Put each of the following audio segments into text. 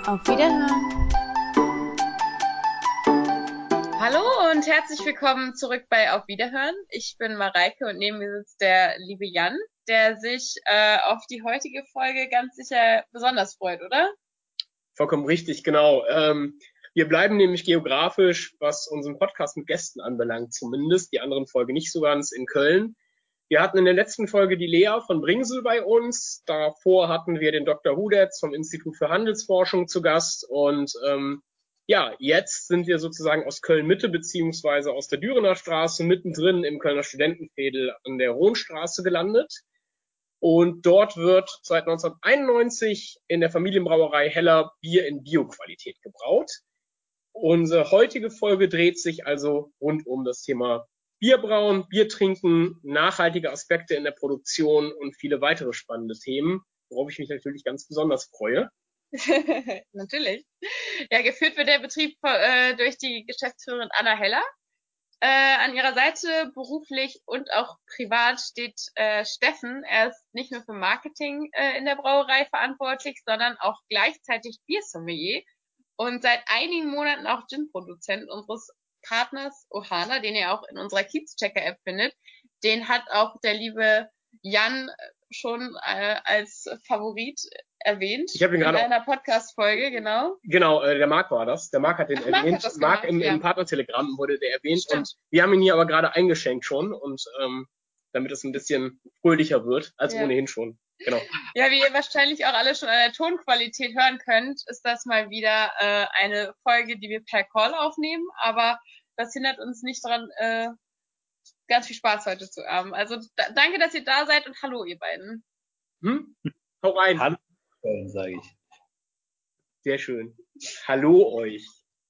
Auf Wiederhören. Hallo und herzlich willkommen zurück bei Auf Wiederhören. Ich bin Mareike und neben mir sitzt der liebe Jan, der sich auf die heutige Folge ganz sicher besonders freut, oder? Vollkommen richtig, genau. Wir bleiben nämlich geografisch, was unseren Podcast mit Gästen anbelangt, zumindest, die anderen Folge nicht so ganz, in Köln. Wir hatten in der letzten Folge die Lea von Bringsel bei uns. Davor hatten wir den Dr. Hudetz vom Institut für Handelsforschung zu Gast. Und jetzt sind wir sozusagen aus Köln-Mitte beziehungsweise aus der Dürener Straße mittendrin im Kölner Studentenveedel an der Rohnstraße gelandet. Und dort wird seit 1991 in der Familienbrauerei Heller Bier in Bioqualität gebraut. Unsere heutige Folge dreht sich also rund um das Thema Bierbrauen, Bier trinken, nachhaltige Aspekte in der Produktion und viele weitere spannende Themen, worauf ich mich natürlich ganz besonders freue. Natürlich. Ja, geführt wird der Betrieb durch die Geschäftsführerin Anna Heller. An ihrer Seite beruflich und auch privat steht Steffen. Er ist nicht nur für Marketing in der Brauerei verantwortlich, sondern auch gleichzeitig Biersommelier und seit einigen Monaten auch Gin-Produzent unseres Partners Ohana, den ihr auch in unserer Kiez-Checker-App findet. Den hat auch der liebe Jan schon als Favorit erwähnt. Ich habe ihn gerade in einer Podcast-Folge, genau. Genau, der Marc war das. Der Marc hat den erwähnt. Marc im Partnertelegramm wurde der erwähnt. Stimmt. Und wir haben ihn hier aber gerade eingeschenkt schon und damit es ein bisschen fröhlicher wird als ohnehin schon. Genau. Ja, wie ihr wahrscheinlich auch alle schon an der Tonqualität hören könnt, ist das mal wieder eine Folge, die wir per Call aufnehmen, aber das hindert uns nicht daran, ganz viel Spaß heute zu haben. Also danke, dass ihr da seid und hallo, ihr beiden. Hau rein. Hallo, sage ich. Sehr schön. Hallo euch.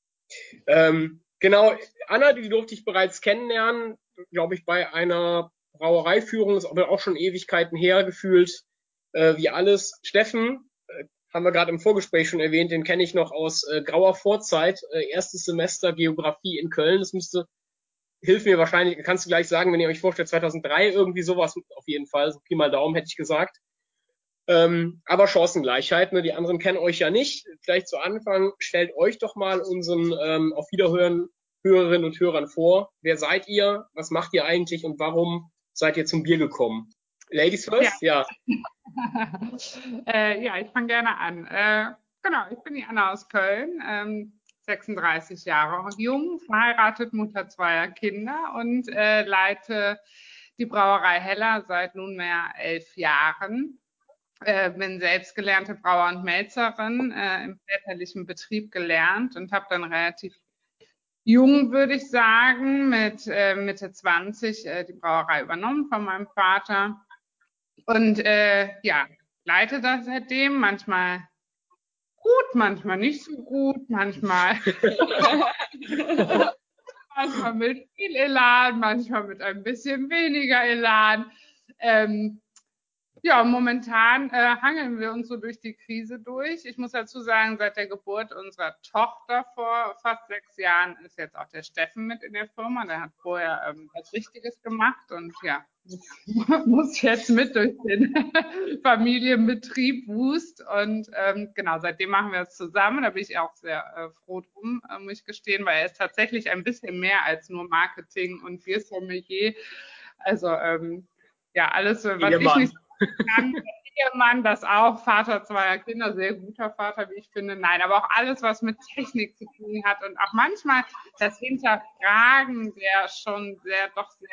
Genau, Anna, die durfte ich bereits kennenlernen, glaube ich, bei einer Brauereiführung, ist aber auch schon Ewigkeiten her gefühlt, wie alles. Steffen, haben wir gerade im Vorgespräch schon erwähnt, den kenne ich noch aus grauer Vorzeit, erstes Semester Geografie in Köln. Das hilf mir wahrscheinlich, kannst du gleich sagen, wenn ihr euch vorstellt, 2003 irgendwie sowas, auf jeden Fall, so Pi mal Daumen hätte ich gesagt. Aber Chancengleichheit, ne? Die anderen kennen euch ja nicht. Vielleicht zu Anfang, stellt euch doch mal unseren auf Wiederhören Hörerinnen und Hörern vor. Wer seid ihr? Was macht ihr eigentlich? Und warum seid ihr zum Bier gekommen? Ladies first? Ja. Ich fange gerne an. Genau, ich bin die Anna aus Köln, 36 Jahre jung, verheiratet, Mutter zweier Kinder und leite die Brauerei Heller seit nunmehr 11 Jahren. Bin selbst gelernte Brauer- und Melzerin, im väterlichen Betrieb gelernt und habe dann relativ jung, würde ich sagen, mit Mitte 20 die Brauerei übernommen von meinem Vater und leite das seitdem, manchmal gut, manchmal nicht so gut, manchmal mit viel Elan, manchmal mit ein bisschen weniger Elan. Momentan hangeln wir uns so durch die Krise durch. Ich muss dazu sagen, seit der Geburt unserer Tochter vor fast 6 Jahren ist jetzt auch der Steffen mit in der Firma. Der hat vorher was Richtiges gemacht und muss jetzt mit durch den Familienbetrieb Wust. Und seitdem machen wir es zusammen. Da bin ich auch sehr froh drum, muss ich gestehen, weil er ist tatsächlich ein bisschen mehr als nur Marketing und Biersommelier. Also alles, was ich nicht kann, Ehemann, das auch, Vater zweier Kinder, sehr guter Vater, wie ich finde. Nein, aber auch alles, was mit Technik zu tun hat und auch manchmal das Hinterfragen der schon sehr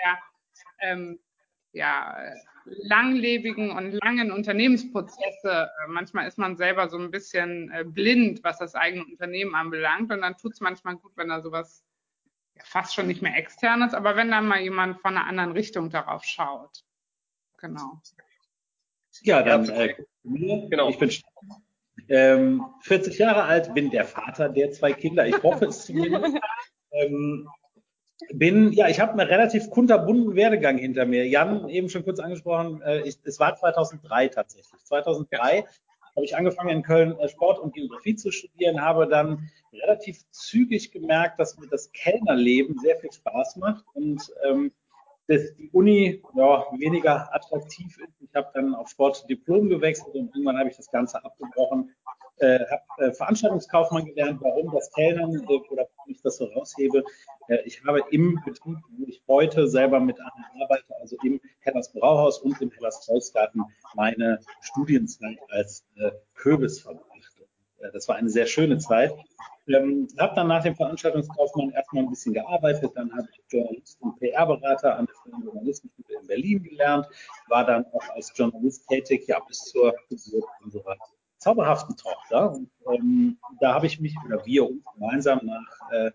langlebigen und langen Unternehmensprozesse. Manchmal ist man selber so ein bisschen blind, was das eigene Unternehmen anbelangt und dann tut es manchmal gut, wenn da sowas fast schon nicht mehr extern ist, aber wenn dann mal jemand von einer anderen Richtung darauf schaut. Genau. Ja, dann genau. Ich bin 40 Jahre alt, bin der Vater der 2 Kinder. Ich hoffe es zumindest. Ich habe einen relativ kunterbunten Werdegang hinter mir. Jan eben schon kurz angesprochen, es war 2003 tatsächlich. 2003 habe ich angefangen in Köln Sport und Geografie zu studieren, habe dann relativ zügig gemerkt, dass mir das Kellnerleben sehr viel Spaß macht und dass die Uni weniger attraktiv ist. Ich habe dann auf Sportdiplom gewechselt und irgendwann habe ich das Ganze abgebrochen, habe Veranstaltungskaufmann gelernt. Warum das Kellnern oder warum ich das so raushebe? Ich habe im Betrieb, wo ich heute selber mit arbeite, also im Hellers Brauhaus und im Hellers Volksgarten, meine Studienzeit als Köbis verbracht. Das war eine sehr schöne Zeit. Habe dann nach dem Veranstaltungskaufmann erstmal ein bisschen gearbeitet, dann habe ich Journalist und PR-Berater an der Freien Journalistenschule in Berlin gelernt, war dann auch als Journalist tätig, ja, bis zur Geburt unserer zauberhaften Tochter. Und da habe ich mich, oder wir uns gemeinsam nach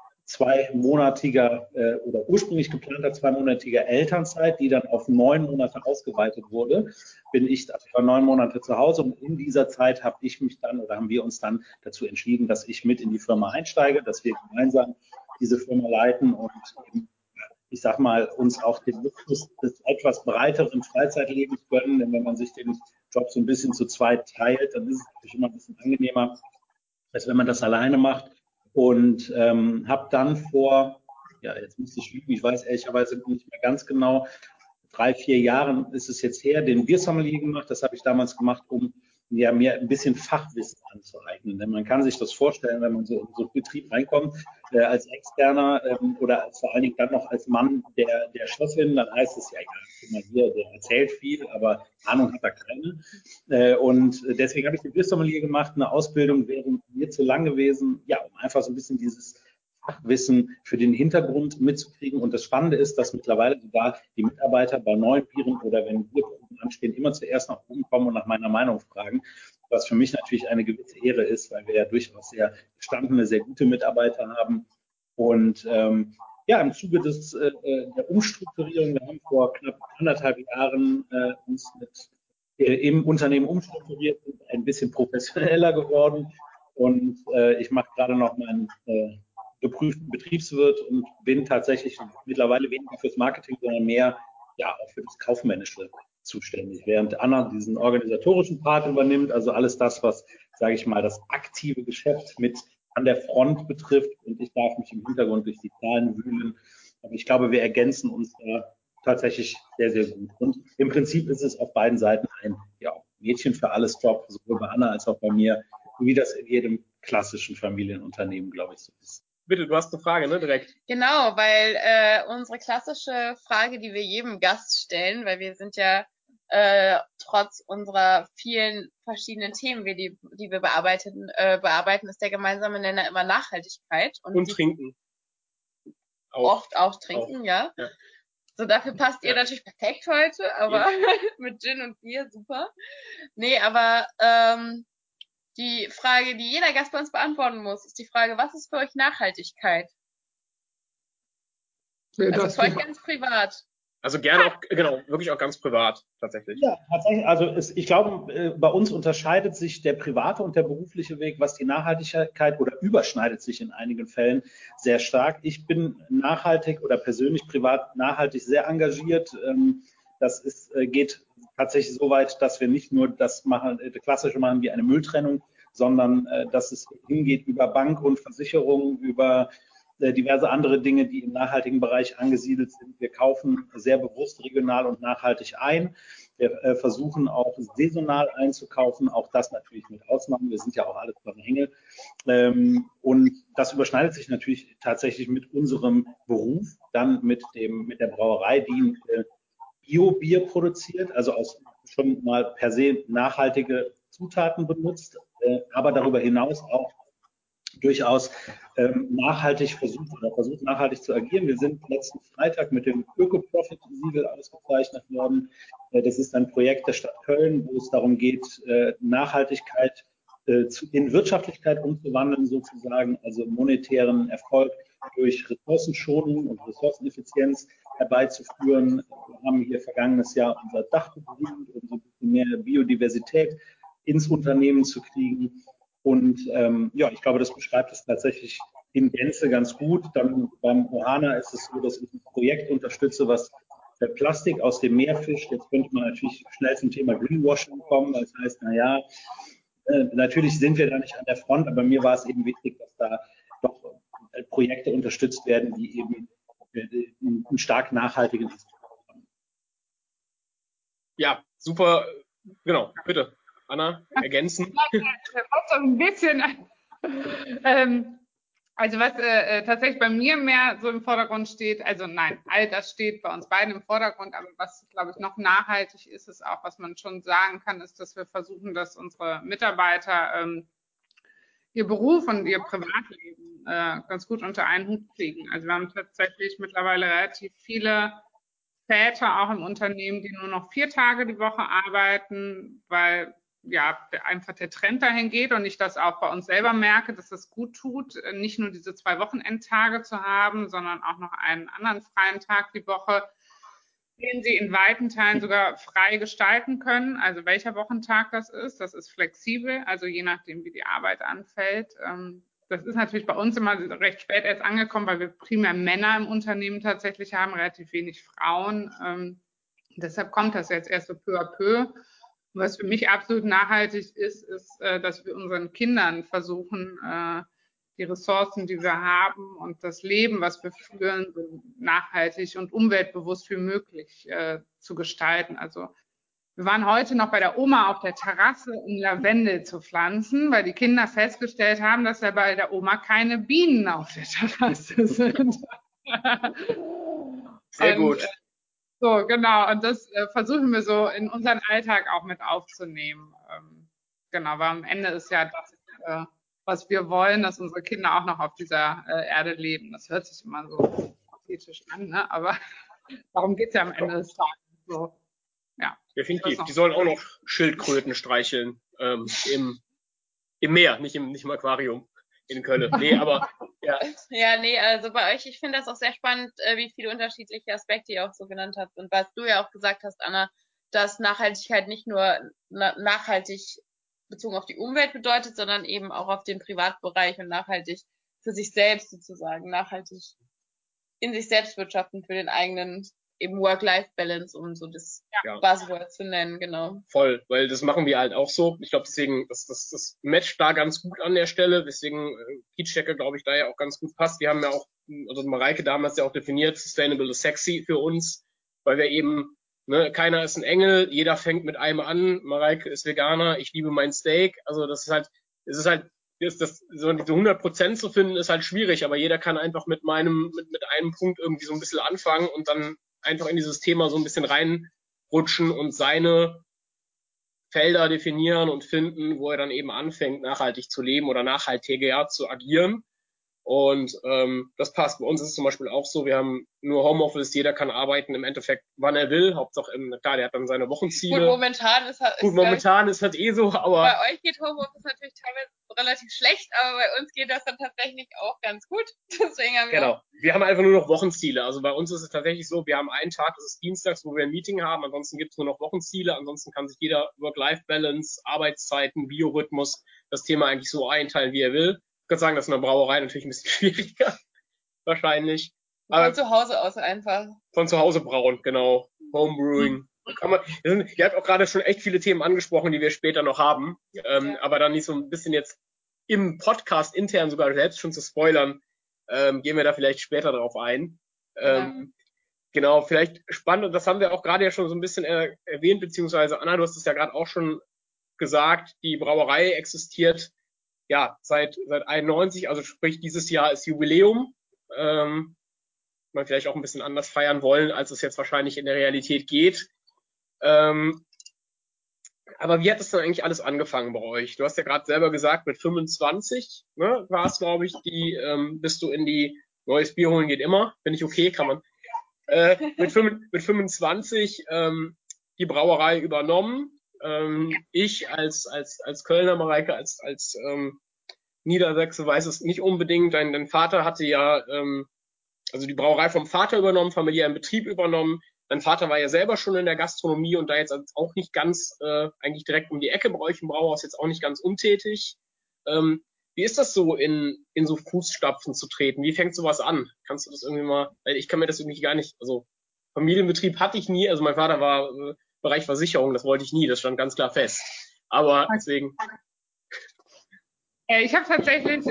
zweimonatiger oder ursprünglich geplanter zweimonatiger Elternzeit, die dann auf 9 Monate ausgeweitet wurde, ich war 9 Monate zu Hause, und in dieser Zeit haben wir uns dann dazu entschieden, dass ich mit in die Firma einsteige, dass wir gemeinsam diese Firma leiten und eben, ich sag mal, uns auch den Luxus des etwas breiteren Freizeitlebens gönnen, denn wenn man sich den Job so ein bisschen zu zweit teilt, dann ist es natürlich immer ein bisschen angenehmer, als wenn man das alleine macht. Und habe dann jetzt müsste ich lügen, ich weiß ehrlicherweise nicht mehr ganz genau, 3, 4 Jahren ist es jetzt her, den Biersommelier gemacht. Das habe ich damals gemacht, um mir ein bisschen Fachwissen anzueignen. Denn man kann sich das vorstellen, wenn man so in so einen Betrieb reinkommt, als Externer oder vor allen Dingen dann noch als Mann der Chefin, dann heißt es ja, guck mal hier, der erzählt viel, aber Ahnung hat er keine. Und deswegen habe ich den Biersommelier gemacht. Eine Ausbildung wäre mir zu lang gewesen, ja, um einfach so ein bisschen dieses Fachwissen für den Hintergrund mitzukriegen. Und das Spannende ist, dass mittlerweile sogar die Mitarbeiter bei neuen Bieren oder wenn Bierproben anstehen, immer zuerst nach oben kommen und nach meiner Meinung fragen, was für mich natürlich eine gewisse Ehre ist, weil wir ja durchaus sehr gestandene, sehr gute Mitarbeiter haben. Und im Zuge der Umstrukturierung, wir haben vor knapp 1,5 Jahren uns im Unternehmen umstrukturiert, sind ein bisschen professioneller geworden. Und ich mache gerade noch meinen geprüften Betriebswirt und bin tatsächlich mittlerweile weniger fürs Marketing, sondern mehr auch für das Kaufmännische zuständig, während Anna diesen organisatorischen Part übernimmt, also alles das, was, sage ich mal, das aktive Geschäft mit an der Front betrifft, und ich darf mich im Hintergrund durch die Zahlen wühlen. Aber ich glaube, wir ergänzen uns da tatsächlich sehr, sehr gut. Und im Prinzip ist es auf beiden Seiten ein Mädchen für alles Job, sowohl bei Anna als auch bei mir, wie das in jedem klassischen Familienunternehmen, glaube ich, so ist. Bitte, du hast eine Frage, ne, direkt. Genau, weil unsere klassische Frage, die wir jedem Gast stellen, weil wir sind ja trotz unserer vielen verschiedenen Themen, die wir bearbeiten, ist der gemeinsame Nenner immer Nachhaltigkeit. Und trinken. Oft auch trinken, ja. So, dafür passt ihr natürlich perfekt heute, aber mit Gin und Bier, super. Nee, aber die Frage, die jeder Gast bei uns beantworten muss, ist die Frage, was ist für euch Nachhaltigkeit? Also für euch ganz privat. Also gerne auch, wirklich auch ganz privat, tatsächlich. Ja, tatsächlich. Also ich glaube, bei uns unterscheidet sich der private und der berufliche Weg, was die Nachhaltigkeit, oder überschneidet sich in einigen Fällen sehr stark. Ich bin nachhaltig oder persönlich privat nachhaltig sehr engagiert. Das geht tatsächlich so weit, dass wir nicht nur das Klassische machen wie eine Mülltrennung, sondern dass es hingeht über Bank und Versicherung, über diverse andere Dinge, die im nachhaltigen Bereich angesiedelt sind. Wir kaufen sehr bewusst regional und nachhaltig ein. Wir versuchen auch saisonal einzukaufen, auch das natürlich mit Ausnahmen. Wir sind ja auch alles Hänge. Und das überschneidet sich natürlich tatsächlich mit unserem Beruf, dann mit der Brauerei, die Bio-Bier produziert, also aus schon mal per se nachhaltige Zutaten benutzt, aber darüber hinaus auch durchaus nachhaltig versucht nachhaltig zu agieren. Wir sind letzten Freitag mit dem Öko-Profit-Siegel ausgezeichnet worden. Das ist ein Projekt der Stadt Köln, wo es darum geht, Nachhaltigkeit in Wirtschaftlichkeit umzuwandeln sozusagen, also monetären Erfolg durch Ressourcenschonung und Ressourceneffizienz herbeizuführen. Wir haben hier vergangenes Jahr unser Dach begrünt, um so ein bisschen mehr Biodiversität ins Unternehmen zu kriegen. Und ich glaube, das beschreibt es tatsächlich in Gänze ganz gut. Dann beim Ohana ist es so, dass ich ein Projekt unterstütze, was Plastik aus dem Meer fischt. Jetzt könnte man natürlich schnell zum Thema Greenwashing kommen. Das heißt, natürlich sind wir da nicht an der Front, aber mir war es eben wichtig, dass da doch Projekte unterstützt werden, die eben einen stark nachhaltigen Aspekt haben. Ja, super. Genau, bitte. Anna, ergänzen? So ein bisschen. Also was tatsächlich bei mir mehr so im Vordergrund steht, also nein, all das steht bei uns beiden im Vordergrund, aber was, glaube ich, noch nachhaltig ist, ist auch, was man schon sagen kann, ist, dass wir versuchen, dass unsere Mitarbeiter ihr Beruf und ihr Privatleben ganz gut unter einen Hut kriegen. Also wir haben tatsächlich mittlerweile relativ viele Väter auch im Unternehmen, die nur noch 4 Tage die Woche arbeiten, weil ja einfach der Trend dahin geht und ich das auch bei uns selber merke, dass es gut tut, nicht nur diese 2 Wochenendtage zu haben, sondern auch noch einen anderen freien Tag die Woche, den sie in weiten Teilen sogar frei gestalten können. Also welcher Wochentag das ist flexibel, also je nachdem, wie die Arbeit anfällt. Das ist natürlich bei uns immer recht spät erst angekommen, weil wir primär Männer im Unternehmen tatsächlich haben, relativ wenig Frauen. Deshalb kommt das jetzt erst so peu à peu. Was für mich absolut nachhaltig ist, dass wir unseren Kindern versuchen, die Ressourcen, die wir haben und das Leben, was wir führen, so nachhaltig und umweltbewusst wie möglich zu gestalten. Also wir waren heute noch bei der Oma auf der Terrasse, um Lavendel zu pflanzen, weil die Kinder festgestellt haben, dass ja bei der Oma keine Bienen auf der Terrasse sind. Sehr gut. So, genau. Und das versuchen wir so in unseren Alltag auch mit aufzunehmen. Genau, weil am Ende ist ja das, was wir wollen, dass unsere Kinder auch noch auf dieser Erde leben. Das hört sich immer so pathetisch an, ne? Aber darum geht's ja am Ende des Tages. So, ja. Definitiv. Die sollen auch noch Schildkröten streicheln im Meer, nicht im Aquarium in Köln. Nee, aber ja. Ja, nee, also bei euch, ich finde das auch sehr spannend, wie viele unterschiedliche Aspekte ihr auch so genannt habt. Und was du ja auch gesagt hast, Anna, dass Nachhaltigkeit nicht nur nachhaltig bezogen auf die Umwelt bedeutet, sondern eben auch auf den Privatbereich und nachhaltig für sich selbst sozusagen, nachhaltig in sich selbst wirtschaften für den eigenen eben Work-Life-Balance, um so das Buzzword zu nennen, genau. Voll, weil das machen wir halt auch so. Ich glaube, deswegen, das matcht da ganz gut an der Stelle, weswegen Peachhacker, glaube ich, da ja auch ganz gut passt. Wir haben ja auch, also Mareike damals ja auch definiert, Sustainable is sexy für uns, weil wir eben, ne, keiner ist ein Engel, jeder fängt mit einem an, Mareike ist Veganer, ich liebe mein Steak, also das ist halt, so diese 100% zu finden, ist halt schwierig, aber jeder kann einfach mit einem Punkt irgendwie so ein bisschen anfangen und dann einfach in dieses Thema so ein bisschen reinrutschen und seine Felder definieren und finden, wo er dann eben anfängt, nachhaltig zu leben oder nachhaltiger zu agieren. Und das passt. Bei uns ist es zum Beispiel auch so, wir haben nur Homeoffice, jeder kann arbeiten im Endeffekt, wann er will. Hauptsache, klar, der hat dann seine Wochenziele. Gut, momentan ist halt eh so, aber bei euch geht Homeoffice natürlich teilweise relativ schlecht, aber bei uns geht das dann tatsächlich auch ganz gut. Deswegen haben wir haben einfach nur noch Wochenziele. Also bei uns ist es tatsächlich so, wir haben einen Tag, das ist dienstags, wo wir ein Meeting haben. Ansonsten gibt es nur noch Wochenziele. Ansonsten kann sich jeder Work-Life-Balance, Arbeitszeiten, Biorhythmus, das Thema eigentlich so einteilen, wie er will. Ich kann sagen, das ist in der Brauerei natürlich ein bisschen schwieriger. Wahrscheinlich. Von zu Hause aus einfach. Von zu Hause brauen, genau. Homebrewing. Ihr habt auch gerade schon echt viele Themen angesprochen, die wir später noch haben. Aber dann nicht so ein bisschen jetzt im Podcast intern sogar selbst schon zu spoilern, gehen wir da vielleicht später drauf ein. Genau, vielleicht spannend, und das haben wir auch gerade ja schon so ein bisschen erwähnt, beziehungsweise Anna, du hast es ja gerade auch schon gesagt, die Brauerei existiert ja seit 91, also sprich dieses Jahr ist Jubiläum. Man vielleicht auch ein bisschen anders feiern wollen, als es jetzt wahrscheinlich in der Realität geht. Aber wie hat das dann eigentlich alles angefangen bei euch? Du hast ja gerade selber gesagt, mit 25, ne, war es, glaube ich, bist du in die neues Bier holen geht immer. Finde ich okay, kann man. Mit 25 die Brauerei übernommen. Ich als Kölner, Mareike, als Niedersachse weiß es nicht unbedingt. Dein Vater hatte ja also die Brauerei vom Vater übernommen, familiären Betrieb übernommen. Dein Vater war ja selber schon in der Gastronomie und da jetzt auch nicht ganz eigentlich direkt um die Ecke bei euch im Brauhaus, jetzt auch nicht ganz untätig. Wie ist das so, in so Fußstapfen zu treten? Wie fängt sowas an? Kannst du das irgendwie mal, weil ich kann mir das irgendwie gar nicht, also Familienbetrieb hatte ich nie, also mein Vater war Bereich Versicherung, das wollte ich nie, das stand ganz klar fest. Aber deswegen. Ich habe tatsächlich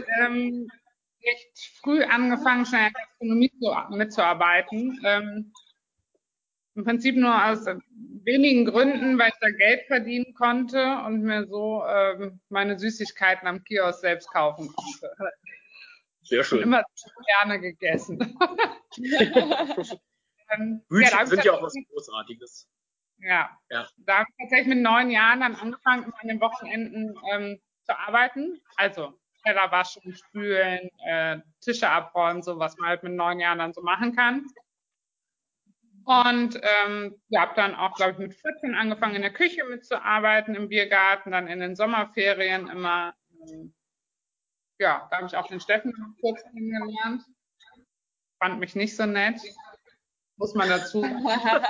recht früh angefangen, schon in der Gastronomie mitzuarbeiten. im Prinzip nur aus wenigen Gründen, weil ich da Geld verdienen konnte und mir so meine Süßigkeiten am Kiosk selbst kaufen konnte. Sehr Und schön. immer gerne gegessen. Brötchen sind ja auch was Großartiges. Ja. Ja. Da habe ich tatsächlich mit 9 Jahren dann angefangen, immer an den Wochenenden zu arbeiten. Also Teller waschen, spülen, Tische abräumen, so was man halt mit 9 Jahren dann so machen kann. Und ja, habe dann auch, glaube ich, mit 14 angefangen, in der Küche mitzuarbeiten, im Biergarten, dann in den Sommerferien immer. Ja, da habe ich auch den Steffen kurz kennengelernt. Fand mich nicht so nett, muss man dazu sagen.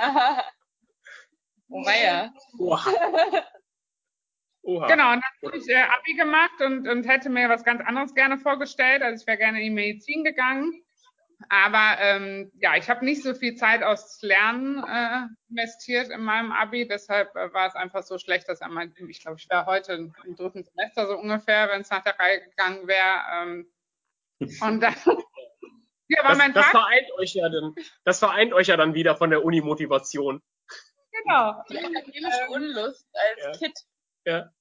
Oh weia. Oha. Oha. Genau, und dann habe ich Abi gemacht und hätte mir was ganz anderes gerne vorgestellt. Also ich wäre gerne in die Medizin gegangen. Aber ja, ich habe nicht so viel Zeit aufs Lernen investiert in meinem Abi. Deshalb war es einfach so schlecht, dass ich glaube, ich wäre heute im 3. Semester so ungefähr, wenn es nach der Reihe gegangen wäre. Und dann ja, war mein Das Tag. das vereint euch ja dann wieder von der Uni-Motivation. Genau. Die akademische Unlust als Kind. Ja.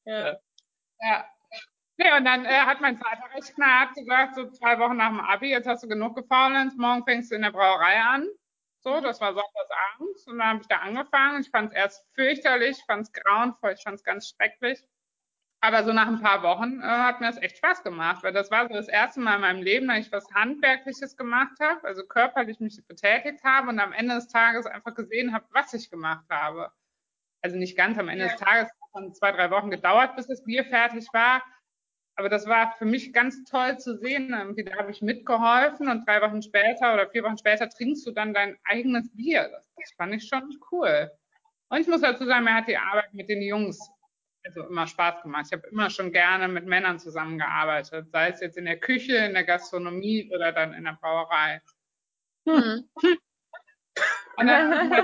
Nee, und dann hat mein Vater recht knallhart gesagt, so 2 Wochen nach dem Abi, jetzt hast du genug gefaulenzt, morgen fängst du in der Brauerei an. So, das war sonntagsabends und dann habe ich da angefangen. Ich fand es erst fürchterlich, ich fand es grauenvoll, ich fand es ganz schrecklich. Aber so nach ein paar Wochen hat mir das echt Spaß gemacht, weil das war so das erste Mal in meinem Leben, dass ich was Handwerkliches gemacht habe, also körperlich mich betätigt habe und am Ende des Tages einfach gesehen habe, was ich gemacht habe. Also nicht ganz am Ende des Tages, es hat dann 2, 3 Wochen gedauert, bis das Bier fertig war. Aber das war für mich ganz toll zu sehen. Irgendwie, da habe ich mitgeholfen und 3 Wochen später oder 4 Wochen später trinkst du dann dein eigenes Bier. Das fand ich schon cool. Und ich muss dazu sagen, mir hat die Arbeit mit den Jungs also immer Spaß gemacht. Ich habe immer schon gerne mit Männern zusammengearbeitet, sei es jetzt in der Küche, in der Gastronomie oder dann in der Brauerei. Und dann,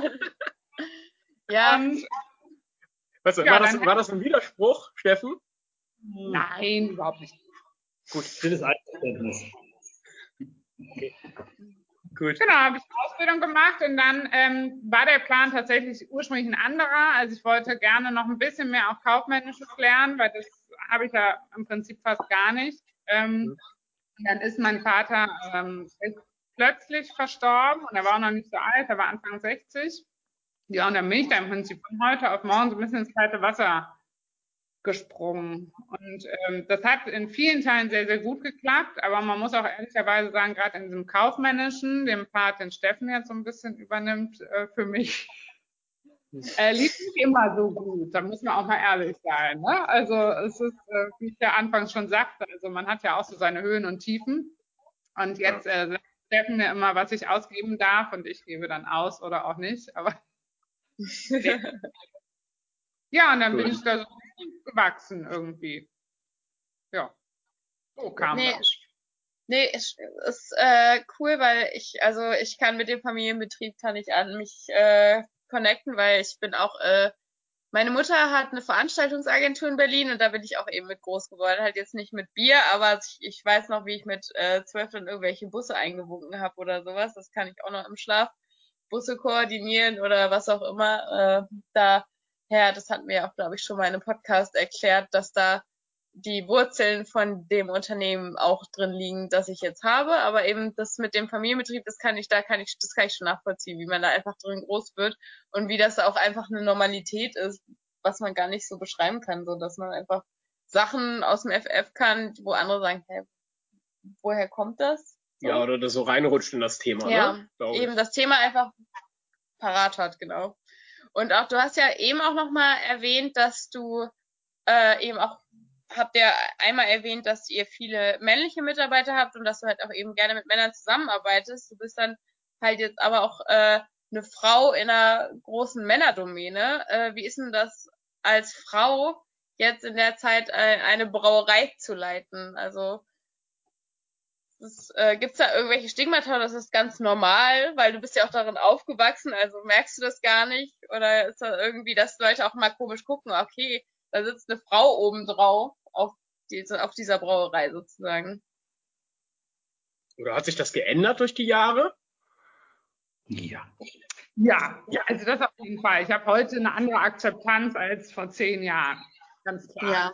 Ja. und, War das ein Widerspruch, Steffen? nein, überhaupt nicht. Gut, stilles Einverständnis. Okay. Gut. Genau, habe ich eine Ausbildung gemacht und dann war der Plan tatsächlich ursprünglich ein anderer. Also ich wollte gerne noch ein bisschen mehr auch Kaufmännisches lernen, weil das habe ich ja im Prinzip fast gar nicht. Und dann ist mein Vater plötzlich verstorben und er war auch noch nicht so alt, er war Anfang 60. Ja, und dann bin ich da im Prinzip von heute auf morgen so ein bisschen ins kalte Wasser gesprungen. Und das hat in vielen Teilen sehr, sehr gut geklappt, aber man muss auch ehrlicherweise sagen, gerade in diesem kaufmännischen, dem Part, den Steffen jetzt so ein bisschen übernimmt, für mich, lief nicht immer so gut. Da muss man auch mal ehrlich sein. Ne? Also es ist, wie ich ja anfangs schon sagte, also man hat ja auch so seine Höhen und Tiefen. Und jetzt sagt Steffen mir immer, was ich ausgeben darf und ich gebe dann aus oder auch nicht. Aber ja, und dann bin ich da so gewachsen irgendwie. Ja, so kam das. Nee, ist cool, weil ich kann mit dem Familienbetrieb kann ich an mich connecten, weil ich bin auch meine Mutter hat eine Veranstaltungsagentur in Berlin und da bin ich auch eben mit groß geworden. Halt jetzt nicht mit Bier, aber ich weiß noch, wie ich mit 12 dann irgendwelche Busse eingewunken habe oder sowas. Das kann ich auch noch im Schlaf. Busse koordinieren oder was auch immer. Das hat mir auch, glaube ich, schon mal in einem Podcast erklärt, dass da die Wurzeln von dem Unternehmen auch drin liegen, das ich jetzt habe. Aber eben das mit dem Familienbetrieb, das kann ich schon nachvollziehen, wie man da einfach drin groß wird und wie das auch einfach eine Normalität ist, was man gar nicht so beschreiben kann, so dass man einfach Sachen aus dem FF kann, wo andere sagen, hä, woher kommt das? So. Ja, oder das so reinrutscht in das Thema, ja, ne? Eben das Thema einfach parat hat, genau. Und auch, du hast ja eben auch nochmal erwähnt, dass du eben auch habt ihr einmal erwähnt, dass ihr viele männliche Mitarbeiter habt und dass du halt auch eben gerne mit Männern zusammenarbeitest. Du bist dann halt jetzt aber auch eine Frau in einer großen Männerdomäne. Wie ist denn das als Frau jetzt in der Zeit eine Brauerei zu leiten? Also gibt's da irgendwelche Stigmata? Das ist ganz normal, weil du bist ja auch darin aufgewachsen, also merkst du das gar nicht? Oder ist da irgendwie, dass Leute auch mal komisch gucken, okay, da sitzt eine Frau oben drauf auf dieser Brauerei sozusagen. Oder hat sich das geändert durch die Jahre? Ja. Ja, also das auf jeden Fall. Ich habe heute eine andere Akzeptanz als vor 10 Jahren. Ganz klar.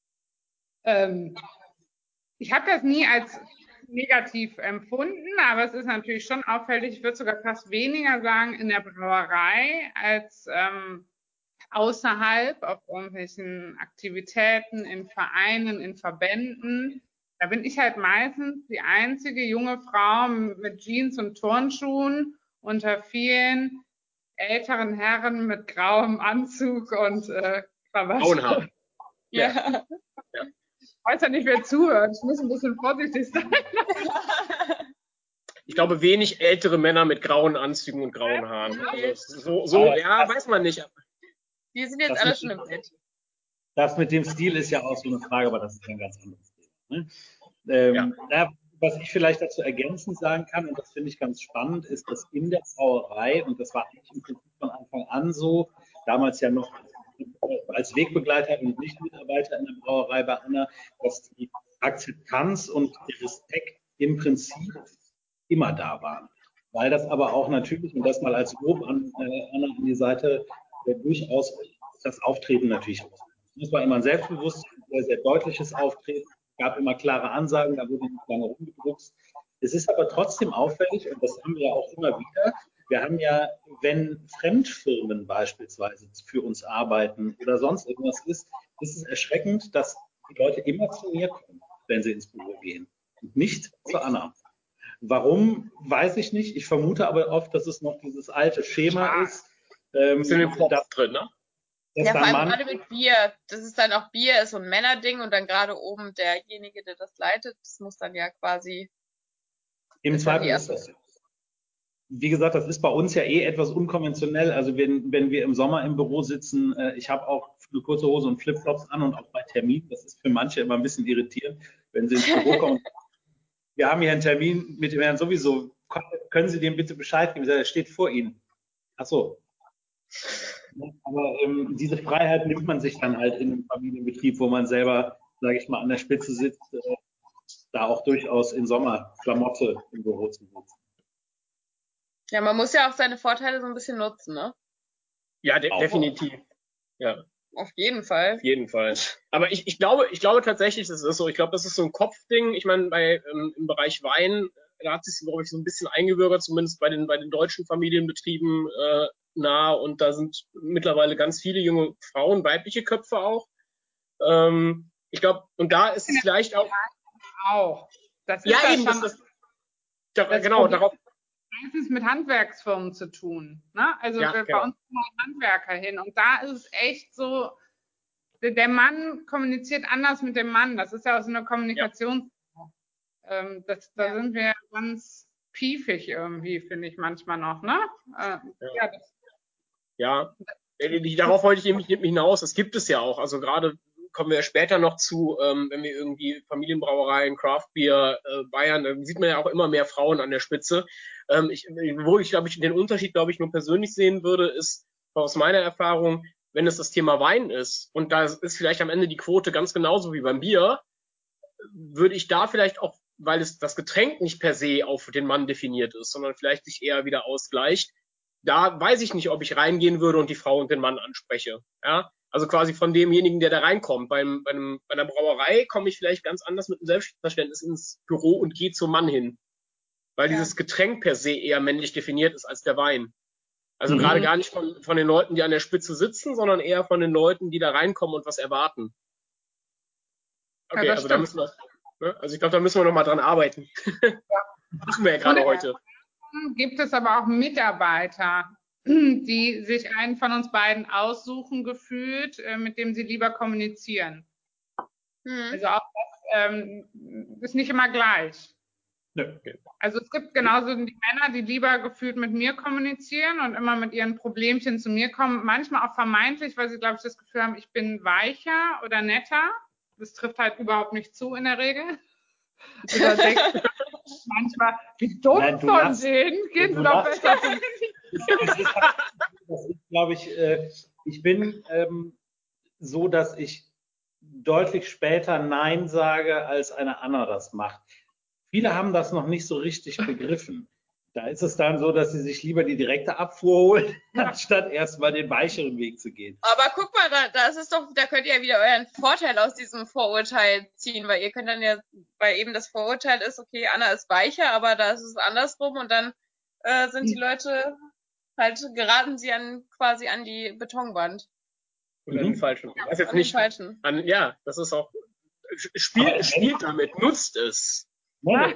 Ich habe das nie als negativ empfunden, aber es ist natürlich schon auffällig. Ich würde sogar fast weniger sagen in der Brauerei als außerhalb auf irgendwelchen Aktivitäten, in Vereinen, in Verbänden. Da bin ich halt meistens die einzige junge Frau mit Jeans und Turnschuhen unter vielen älteren Herren mit grauem Anzug und Krawatte. Frauenhaar. Ja. Ich weiß ja nicht, wer zuhört. Ich muss ein bisschen vorsichtig sein. Ich glaube, wenig ältere Männer mit grauen Anzügen und grauen Haaren. Also weiß man nicht. Wir sind jetzt alle schon im Bett. Das mit dem Stil ist ja auch so eine Frage, aber das ist ein ganz anderes Thema. Ne? Was ich vielleicht dazu ergänzend sagen kann, und das finde ich ganz spannend, ist, dass in der Brauerei, und das war eigentlich im Prinzip von Anfang an so, damals ja noch als Wegbegleiter und nicht Mitarbeiter in der Brauerei bei Anna, dass die Akzeptanz und der Respekt im Prinzip immer da waren. Weil das aber auch natürlich, und das mal als Lob an Anna an die Seite, durchaus das Auftreten natürlich aus. Es war immer ein selbstbewusstes, sehr, sehr deutliches Auftreten. Es gab immer klare Ansagen, da wurde nicht lange rumgedruckst. Es ist aber trotzdem auffällig, und das haben wir ja auch immer wieder, wir haben ja, wenn Fremdfirmen beispielsweise für uns arbeiten oder sonst irgendwas ist es erschreckend, dass die Leute immer zu mir kommen, wenn sie ins Büro gehen und nicht zu Anna. Warum, weiß ich nicht. Ich vermute aber oft, dass es noch dieses alte Schema ist. Ist in dem Kopf drin, ne? Ja, vor allem gerade mit Bier. Das ist dann auch Bier, ist so ein Männerding und dann gerade oben derjenige, der das leitet, das muss dann ja quasi. Im Zweifel ist das so. Wie gesagt, das ist bei uns ja etwas unkonventionell. Also wenn wir im Sommer im Büro sitzen, ich habe auch eine kurze Hose und Flipflops an und auch bei Termin. Das ist für manche immer ein bisschen irritierend, wenn sie ins Büro kommen. Wir haben hier einen Termin mit dem Herrn sowieso. Können Sie dem bitte Bescheid geben? Er steht vor Ihnen. Ach so. Aber diese Freiheit nimmt man sich dann halt in einem Familienbetrieb, wo man selber, sage ich mal, an der Spitze sitzt, da auch durchaus in Sommerklamotte im Büro zu sitzen. Ja, man muss ja auch seine Vorteile so ein bisschen nutzen, ne? Ja, definitiv. Ja. Auf jeden Fall. Auf jeden Fall. Aber ich glaube tatsächlich, das ist so. Ich glaube, das ist so ein Kopfding. Ich meine, im Bereich Wein, da hat sich, glaube ich, so ein bisschen eingebürgert, zumindest bei den deutschen Familienbetrieben nah. Und da sind mittlerweile ganz viele junge Frauen, weibliche Köpfe auch. Ich glaube, und da ist es vielleicht auch. Das ist ja, eben. Genau, darauf. Das ist mit Handwerksfirmen zu tun. Ne? Also bei uns kommen Handwerker hin. Und da ist es echt so, der Mann kommuniziert anders mit dem Mann. Das ist ja auch so eine Kommunikation. Da sind wir ganz piefig irgendwie, finde ich manchmal noch. Ne? Darauf wollte ich eben hinaus. Das gibt es ja auch. Also gerade kommen wir später noch zu, wenn wir irgendwie Familienbrauereien, Craft Beer, Bayern, dann sieht man ja auch immer mehr Frauen an der Spitze. Wo ich, glaube ich, den Unterschied, glaube ich, nur persönlich sehen würde, ist aus meiner Erfahrung, wenn es das Thema Wein ist und da ist vielleicht am Ende die Quote ganz genauso wie beim Bier, würde ich da vielleicht auch, weil das Getränk nicht per se auf den Mann definiert ist, sondern vielleicht sich eher wieder ausgleicht, da weiß ich nicht, ob ich reingehen würde und die Frau und den Mann anspreche. Ja? Also quasi von demjenigen, der da reinkommt. Bei einer Brauerei komme ich vielleicht ganz anders mit einem Selbstverständnis ins Büro und gehe zum Mann hin. Weil dieses Getränk per se eher männlich definiert ist als der Wein. Also gerade gar nicht von den Leuten, die an der Spitze sitzen, sondern eher von den Leuten, die da reinkommen und was erwarten. Okay, also da müssen wir, ne? Also ich glaube, da müssen wir noch mal dran arbeiten. Machen wir ja gerade heute. Gibt es aber auch Mitarbeiter, die sich einen von uns beiden aussuchen, gefühlt, mit dem sie lieber kommunizieren. Also auch das ist nicht immer gleich. Okay. Also es gibt genauso die Männer, die lieber gefühlt mit mir kommunizieren und immer mit ihren Problemchen zu mir kommen. Manchmal auch vermeintlich, weil sie, glaube ich, das Gefühl haben, ich bin weicher oder netter. Das trifft halt überhaupt nicht zu in der Regel. Oder denkt manchmal, wie dumm von denen, geht's doch besser. Das ist, glaube ich, ich bin so, dass ich deutlich später Nein sage, als eine Anna das macht. Viele haben das noch nicht so richtig begriffen. Da ist es dann so, dass sie sich lieber die direkte Abfuhr holen, anstatt erstmal den weicheren Weg zu gehen. Aber guck mal, da könnt ihr ja wieder euren Vorteil aus diesem Vorurteil ziehen, weil ihr könnt dann ja, weil eben das Vorurteil ist, okay, Anna ist weicher, aber da ist es andersrum und dann sind die Leute geraten sie quasi an die Betonwand. Oder den falschen. Ja, Was jetzt an nicht, den falschen. Ja, das ist auch, spielt damit, nutzt es. Nein,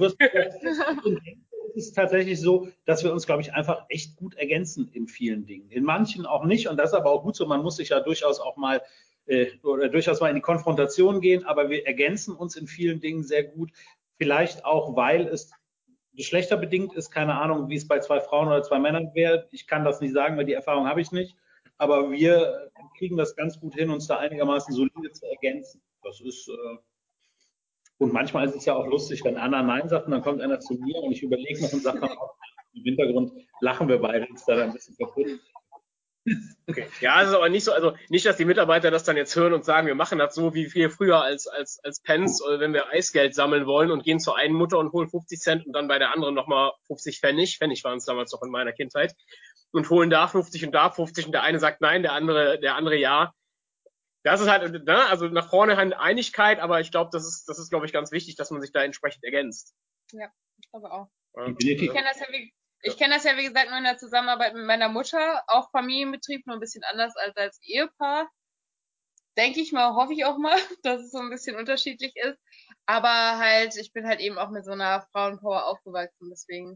es ist tatsächlich so, dass wir uns, glaube ich, einfach echt gut ergänzen in vielen Dingen. In manchen auch nicht und das ist aber auch gut so. Man muss sich ja durchaus auch mal durchaus mal in die Konfrontation gehen, aber wir ergänzen uns in vielen Dingen sehr gut. Vielleicht auch, weil es geschlechterbedingt ist, keine Ahnung, wie es bei 2 Frauen oder 2 Männern wäre. Ich kann das nicht sagen, weil die Erfahrung habe ich nicht. Aber wir kriegen das ganz gut hin, uns da einigermaßen solide zu ergänzen. Das ist und manchmal ist es ja auch lustig, wenn Anna Nein sagt und dann kommt einer zu mir und ich überlege noch und sage dann auch, im Hintergrund lachen wir beide uns da ein bisschen kaputt. Okay. Ja, es ist aber nicht so, also nicht, dass die Mitarbeiter das dann jetzt hören und sagen, wir machen das so wie wir früher als Pence, oder wenn wir Eisgeld sammeln wollen und gehen zur einen Mutter und holen 50 Cent und dann bei der anderen nochmal 50 Pfennig. Pfennig waren es damals noch in meiner Kindheit. Und holen da 50 und da 50 und der eine sagt nein, der andere ja. Das ist halt, ne, also nach vorne halt Einigkeit, aber ich glaube, das ist, glaube ich, ganz wichtig, dass man sich da entsprechend ergänzt. Ja, ich glaube auch. Ja. Ich kenne das ja, wie gesagt, nur in der Zusammenarbeit mit meiner Mutter, auch Familienbetrieb, nur ein bisschen anders als Ehepaar. Denke ich mal, hoffe ich auch mal, dass es so ein bisschen unterschiedlich ist. Aber halt, ich bin halt eben auch mit so einer Frauenpower aufgewachsen, deswegen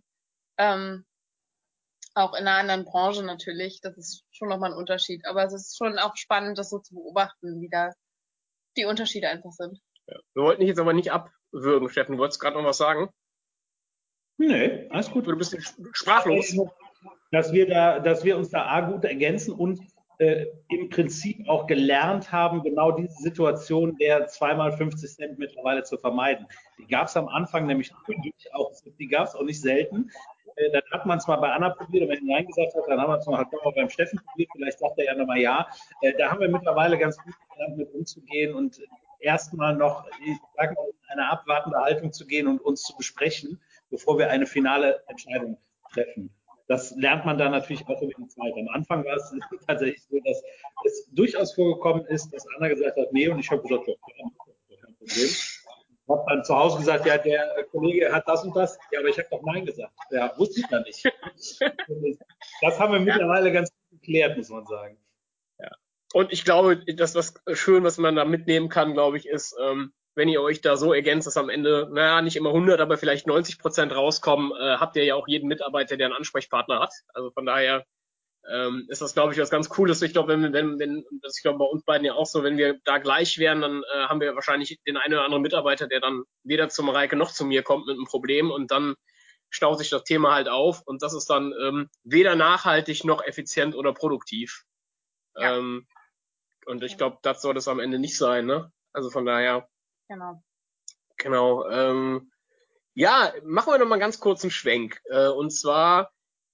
auch in einer anderen Branche natürlich. Das ist schon nochmal ein Unterschied. Aber es ist schon auch spannend, das so zu beobachten, wie da die Unterschiede einfach sind. Ja. Wir wollten dich jetzt aber nicht abwürgen, Steffen. Du wolltest gerade noch was sagen? Nee, alles gut. Du bist sprachlos. Dass wir uns da gut ergänzen und im Prinzip auch gelernt haben, genau diese Situation der 2x50 Cent mittlerweile zu vermeiden. Die gab es am Anfang nämlich auch, die gab es auch nicht selten. Dann hat man es mal bei Anna probiert und wenn sie Nein gesagt hat, dann haben wir es mal beim Steffen probiert, vielleicht sagt er ja nochmal ja. Da haben wir mittlerweile ganz gut gelernt, mit umzugehen und erstmal noch, ich sag mal, in eine abwartende Haltung zu gehen und uns zu besprechen, bevor wir eine finale Entscheidung treffen. Das lernt man dann natürlich auch über die Zeit. Am Anfang war es tatsächlich so, dass es durchaus vorgekommen ist, dass Anna gesagt hat, nee, und ich habe gesagt, ja, kein Problem. Ich habe dann zu Hause gesagt, ja, der Kollege hat das und das, ja, aber ich habe doch Nein gesagt. Ja, wusste ich da nicht. Das haben wir mittlerweile ganz gut geklärt, muss man sagen. Ja. Und ich glaube, das was schön, was man da mitnehmen kann, glaube ich, ist, wenn ihr euch da so ergänzt, dass am Ende, naja, nicht immer 100, aber vielleicht 90% rauskommen, habt ihr ja auch jeden Mitarbeiter, der einen Ansprechpartner hat. Also von daher ist das, glaube ich, was ganz Cooles. Ich glaube, das ist, glaube bei uns beiden ja auch so, wenn wir da gleich wären, dann haben wir wahrscheinlich den einen oder anderen Mitarbeiter, der dann weder zum Mareike noch zu mir kommt mit einem Problem und dann staut sich das Thema halt auf und das ist dann weder nachhaltig noch effizient oder produktiv. Ja. Und ich glaube, das soll das am Ende nicht sein, ne? Also von daher. Genau. Ja, machen wir noch mal ganz kurz einen Schwenk. Und zwar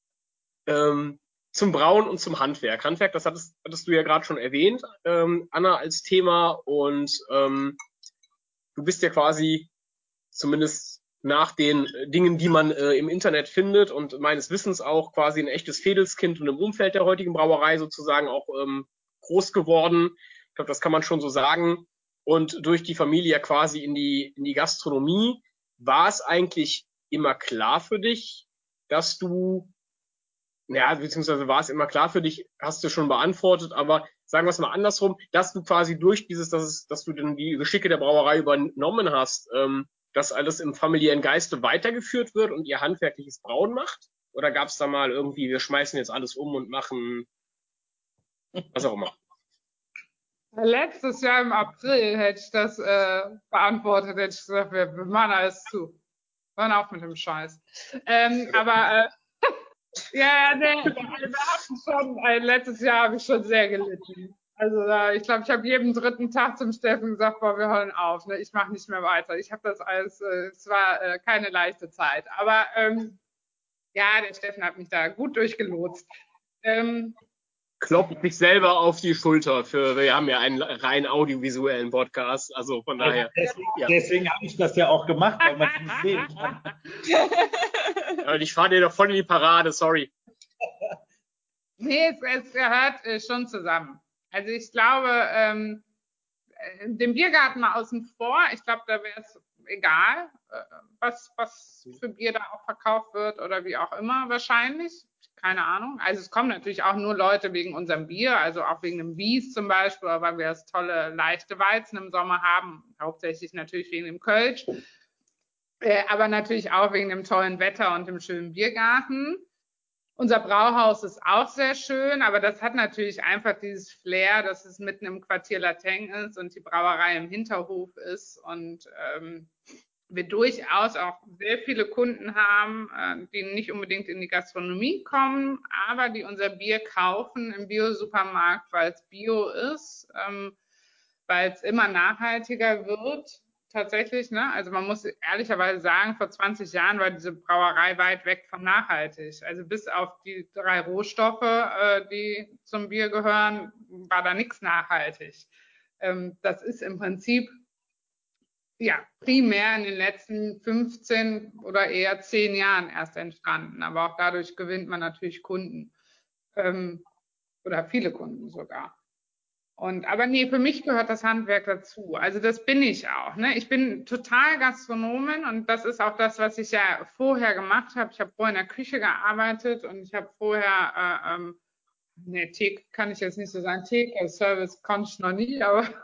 zum Brauen und zum Handwerk. Handwerk, das hattest du ja gerade schon erwähnt, Anna, als Thema. Und du bist ja quasi zumindest nach den Dingen, die man im Internet findet und meines Wissens auch quasi ein echtes Fädelskind und im Umfeld der heutigen Brauerei sozusagen auch groß geworden. Ich glaube, das kann man schon so sagen. Und durch die Familie ja quasi in die Gastronomie. War es eigentlich immer klar für dich, dass du, ja, beziehungsweise war es immer klar für dich, hast du schon beantwortet, aber sagen wir es mal andersrum, dass du quasi durch dieses, dass du dann die Geschicke der Brauerei übernommen hast, dass alles im familiären Geiste weitergeführt wird und ihr handwerkliches Brauen macht? Oder gab es da mal irgendwie, wir schmeißen jetzt alles um und machen was auch immer? Letztes Jahr im April hätte ich das beantwortet, hätte ich gesagt, wir machen alles zu. Hören auf mit dem Scheiß. Aber ja, wir hatten schon, letztes Jahr habe ich schon sehr gelitten. Also ich glaube, ich habe jeden 3. Tag zum Steffen gesagt, boah, wir hören auf, ne? Ich mache nicht mehr weiter. Ich habe das alles, es war keine leichte Zeit. Aber ja, der Steffen hat mich da gut durchgelotst. Klopft sich selber auf die Schulter wir haben ja einen rein audiovisuellen Podcast, also von daher. Deswegen habe ich das ja auch gemacht, weil man es nicht sehen kann. Ich fahre dir doch voll in die Parade, sorry. Nee, es gehört schon zusammen. Also ich glaube, den Biergarten mal außen vor. Ich glaube, da wäre es egal, was für Bier da auch verkauft wird oder wie auch immer wahrscheinlich. Keine Ahnung. Also es kommen natürlich auch nur Leute wegen unserem Bier, also auch wegen dem Wies zum Beispiel, weil wir das tolle leichte Weizen im Sommer haben. Hauptsächlich natürlich wegen dem Kölsch, aber natürlich auch wegen dem tollen Wetter und dem schönen Biergarten. Unser Brauhaus ist auch sehr schön, aber das hat natürlich einfach dieses Flair, dass es mitten im Quartier Lateng ist und die Brauerei im Hinterhof ist und wir durchaus auch sehr viele Kunden haben, die nicht unbedingt in die Gastronomie kommen, aber die unser Bier kaufen im Bio-Supermarkt, weil es Bio ist, weil es immer nachhaltiger wird. Tatsächlich, ne? Also man muss ehrlicherweise sagen, vor 20 Jahren war diese Brauerei weit weg von nachhaltig. Also bis auf die 3 Rohstoffe, die zum Bier gehören, war da nichts nachhaltig. Das ist im Prinzip ja primär in den letzten 15 oder eher 10 Jahren erst entstanden. Aber auch dadurch gewinnt man natürlich Kunden oder viele Kunden sogar. Aber nee, für mich gehört das Handwerk dazu. Also das bin ich auch. Ne? Ich bin total Gastronomin und das ist auch das, was ich ja vorher gemacht habe. Ich habe vorher in der Küche gearbeitet und ich habe vorher, nee, Theke kann ich jetzt nicht so sagen, Theke, Service konnte ich noch nie,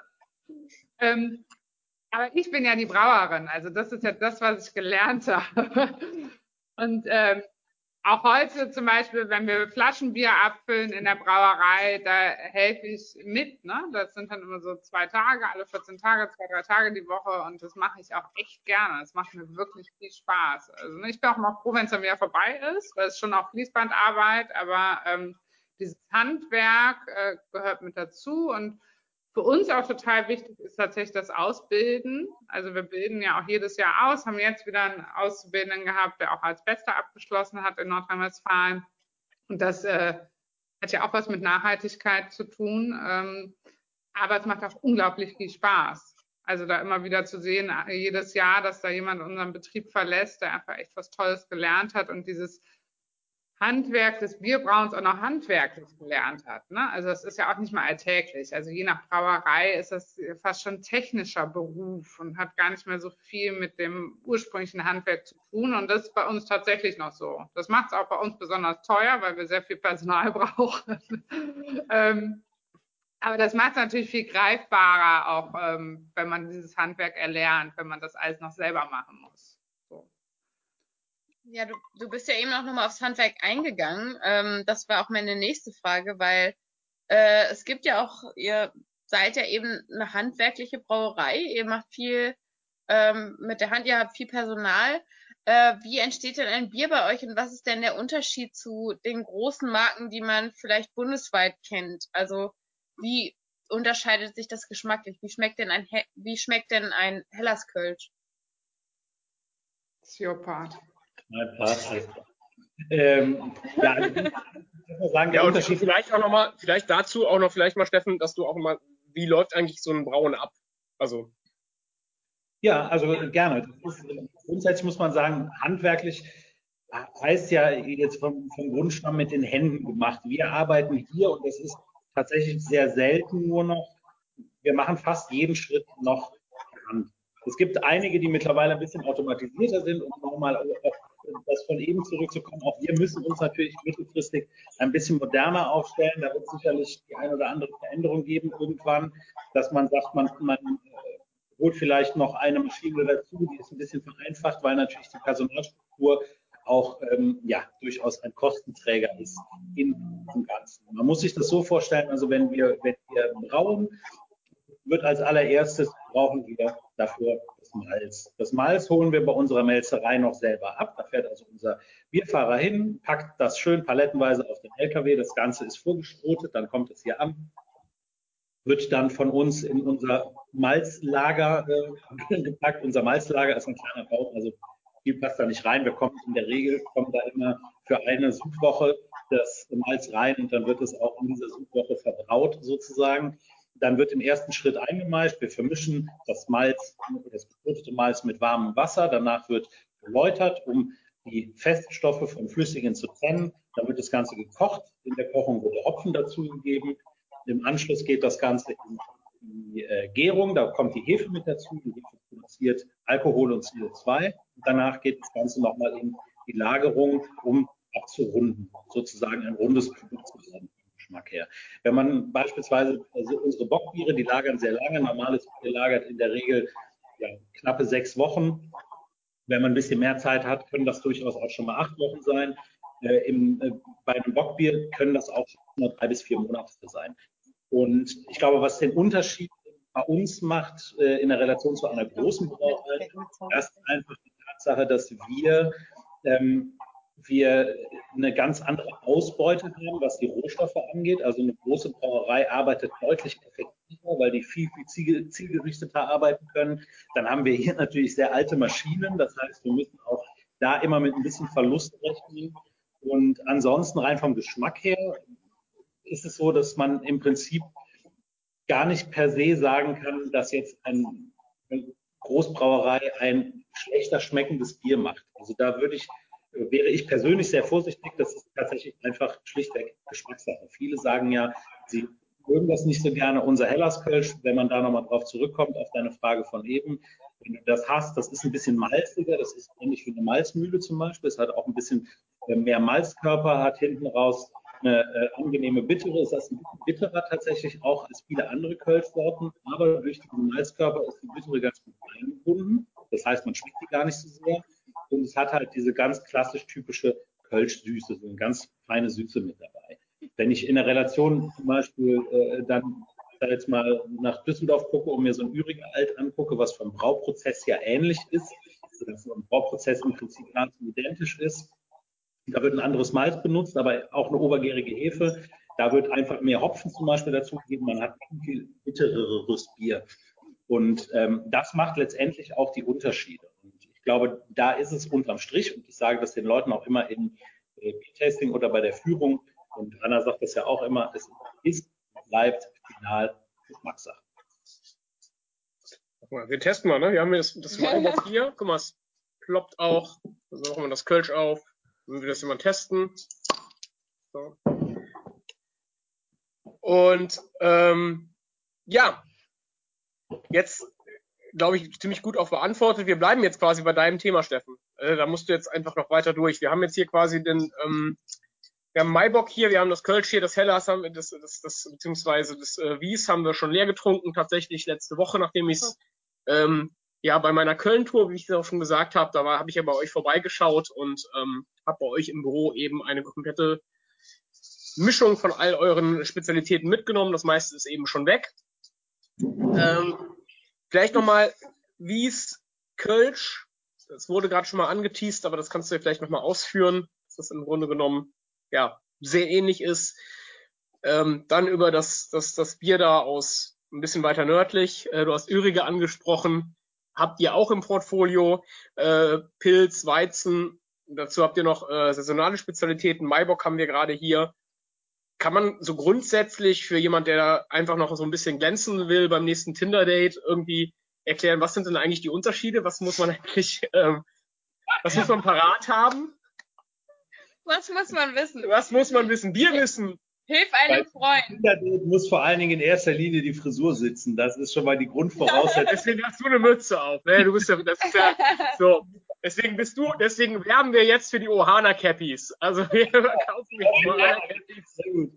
aber ich bin ja die Brauerin. Also das ist ja das, was ich gelernt habe. Und auch heute zum Beispiel, wenn wir Flaschenbier abfüllen in der Brauerei, da helfe ich mit. Ne? Das sind dann immer so 2 Tage, alle 14 Tage, 2, 3 Tage die Woche und das mache ich auch echt gerne. Das macht mir wirklich viel Spaß. Also ich bin auch mal froh, wenn es dann wieder vorbei ist, weil es schon auch Fließbandarbeit, aber dieses Handwerk gehört mit dazu und für uns auch total wichtig ist tatsächlich das Ausbilden. Also wir bilden ja auch jedes Jahr aus, haben jetzt wieder einen Auszubildenden gehabt, der auch als Bester abgeschlossen hat in Nordrhein-Westfalen. Und das hat ja auch was mit Nachhaltigkeit zu tun. Aber es macht auch unglaublich viel Spaß. Also da immer wieder zu sehen, jedes Jahr, dass da jemand unseren Betrieb verlässt, der einfach echt was Tolles gelernt hat und dieses Handwerk des Bierbrauens auch noch handwerklich gelernt hat. Ne? Also das ist ja auch nicht mal alltäglich. Also je nach Brauerei ist das fast schon technischer Beruf und hat gar nicht mehr so viel mit dem ursprünglichen Handwerk zu tun. Und das ist bei uns tatsächlich noch so. Das macht es auch bei uns besonders teuer, weil wir sehr viel Personal brauchen. Aber das macht es natürlich viel greifbarer, auch wenn man dieses Handwerk erlernt, wenn man das alles noch selber machen muss. Ja, du bist ja eben auch nochmal aufs Handwerk eingegangen. Das war auch meine nächste Frage, weil es gibt ja auch, ihr seid ja eben eine handwerkliche Brauerei, ihr macht viel mit der Hand, ihr habt viel Personal. Wie entsteht denn ein Bier bei euch und was ist denn der Unterschied zu den großen Marken, die man vielleicht bundesweit kennt? Also wie unterscheidet sich das geschmacklich? Wie schmeckt denn ein Hellas Kölsch? It's your part. Mein Part. Ja, also ich muss sagen, der Ja, und Unterschied. vielleicht auch nochmal, vielleicht dazu auch noch, vielleicht mal, Steffen, dass du auch mal, wie läuft eigentlich so ein Brauen ab? Also. Ja, also gerne. Grundsätzlich muss man sagen, handwerklich heißt ja jetzt vom Grundstamm mit den Händen gemacht. Wir arbeiten hier und das ist tatsächlich sehr selten nur noch. Wir machen fast jeden Schritt noch per Hand. Es gibt einige, die mittlerweile ein bisschen automatisierter sind, um nochmal auf das von eben zurückzukommen. Auch wir müssen uns natürlich mittelfristig ein bisschen moderner aufstellen. Da wird es sicherlich die eine oder andere Veränderung geben irgendwann, dass man sagt, man holt vielleicht noch eine Maschine dazu, die ist ein bisschen vereinfacht, weil natürlich die Personalstruktur auch ja, durchaus ein Kostenträger ist in diesem Ganzen. Man muss sich das so vorstellen, also wenn wir brauen, wird als allererstes brauchen wir dafür das Malz. Das Malz holen wir bei unserer Melzerei noch selber ab. Da fährt also unser Bierfahrer hin, packt das schön palettenweise auf den LKW. Das Ganze ist vorgeschrotet, dann kommt es hier an, wird dann von uns in unser Malzlager gepackt. Unser Malzlager ist ein kleiner Bauch, also viel passt da nicht rein. Wir kommen in der Regel, kommen da immer für eine Sudwoche das Malz rein und dann wird es auch in dieser Sudwoche verbraut sozusagen. Dann wird im ersten Schritt eingemeischt. Wir vermischen das Malz, das geprüfte Malz mit warmem Wasser. Danach wird geläutert, um die Feststoffe von Flüssigen zu trennen. Dann wird das Ganze gekocht. In der Kochung wird der Hopfen dazugegeben. Im Anschluss geht das Ganze in die Gärung. Da kommt die Hefe mit dazu. Die Hefe produziert Alkohol und CO2. Und danach geht das Ganze nochmal in die Lagerung, um abzurunden, sozusagen ein rundes Produkt zu werden. Geschmack her. Wenn man beispielsweise, also unsere Bockbiere, die lagern sehr lange, normales Bier lagert in der Regel knappe 6 Wochen. Wenn man ein bisschen mehr Zeit hat, können das durchaus auch schon mal 8 Wochen sein. Bei einem Bockbier können das auch nur 3 bis 4 Monate sein. Und ich glaube, was den Unterschied bei uns macht in der Relation zu einer großen Brauerei, das ist einfach die Tatsache, dass wir eine ganz andere Ausbeute haben, was die Rohstoffe angeht. Also eine große Brauerei arbeitet deutlich effektiver, weil die viel zielgerichteter arbeiten können. Dann haben wir hier natürlich sehr alte Maschinen. Das heißt, wir müssen auch da immer mit ein bisschen Verlust rechnen. Und ansonsten rein vom Geschmack her ist es so, dass man im Prinzip gar nicht per se sagen kann, dass jetzt eine Großbrauerei ein schlechter schmeckendes Bier macht. Also da wäre ich persönlich sehr vorsichtig. Das ist tatsächlich einfach schlichtweg Geschmackssache. Viele sagen ja, sie mögen das nicht so gerne. Unser Hellas-Kölsch, wenn man da nochmal drauf zurückkommt, auf deine Frage von eben, wenn du das hast, das ist ein bisschen malziger. Das ist ähnlich wie eine Malzmühle zum Beispiel. Es hat auch ein bisschen mehr Malzkörper, hat hinten raus eine angenehme Bittere. Es ist ein bisschen bitterer tatsächlich auch als viele andere Kölschsorten. Aber durch den Malzkörper ist die Bittere ganz gut eingebunden. Das heißt, man schmeckt die gar nicht so sehr. Und es hat halt diese ganz klassisch typische Kölsch-Süße, so eine ganz feine Süße mit dabei. Wenn ich in der Relation zum Beispiel dann jetzt mal nach Düsseldorf gucke und mir so ein Uriger Alt angucke, was vom Brauprozess ja ähnlich ist, oder vom Brauprozess im Prinzip nahezu identisch ist, da wird ein anderes Malz benutzt, aber auch eine obergärige Hefe. Da wird einfach mehr Hopfen zum Beispiel dazugegeben. Man hat viel bittereres Bier. Und das macht letztendlich auch die Unterschiede. Und ich glaube, da ist es unterm Strich, und ich sage das den Leuten auch immer im Tasting oder bei der Führung, und Anna sagt das ja auch immer, es ist, bleibt final Geschmackssache. Wir testen mal, ne? Wir haben jetzt das Maibock hier. Guck mal, es ploppt auch. Also machen wir das Kölsch auf. Dann will das jemand testen. So. Und ja, jetzt glaube ich ziemlich gut auch beantwortet. Wir bleiben jetzt quasi bei deinem Thema, Steffen. Da musst du jetzt einfach noch weiter durch. Wir haben jetzt hier quasi wir haben Maibock hier, wir haben das Kölsch hier, das Hellas haben beziehungsweise das Wies haben wir schon leer getrunken, tatsächlich letzte Woche, nachdem ich es bei meiner Köln-Tour, wie ich das auch schon gesagt habe, habe ich ja bei euch vorbeigeschaut und habe bei euch im Büro eben eine komplette Mischung von all euren Spezialitäten mitgenommen. Das meiste ist eben schon weg. Vielleicht nochmal Wies, Kölsch, das wurde gerade schon mal angeteast, aber das kannst du ja vielleicht nochmal ausführen, dass das im Grunde genommen sehr ähnlich ist. Dann über das Bier da aus ein bisschen weiter nördlich. Du hast Ürige angesprochen. Habt ihr auch im Portfolio Pilz, Weizen. Dazu habt ihr noch saisonale Spezialitäten. Maibock haben wir gerade hier. Kann man so grundsätzlich für jemand, der einfach noch so ein bisschen glänzen will beim nächsten Tinder-Date, irgendwie erklären, was sind denn eigentlich die Unterschiede? Was muss man eigentlich, was muss man parat haben? Was muss man wissen? Was muss man wissen? Bierwissen. Hilf einem Freund. Muss vor allen Dingen in erster Linie die Frisur sitzen. Das ist schon mal die Grundvoraussetzung. Deswegen hast du eine Mütze auf. Ne? Du bist ja, das ist ja so. Deswegen werben wir jetzt für die Ohana Cappies. Also wir verkaufen jetzt Ohana Cappies. Sehr gut.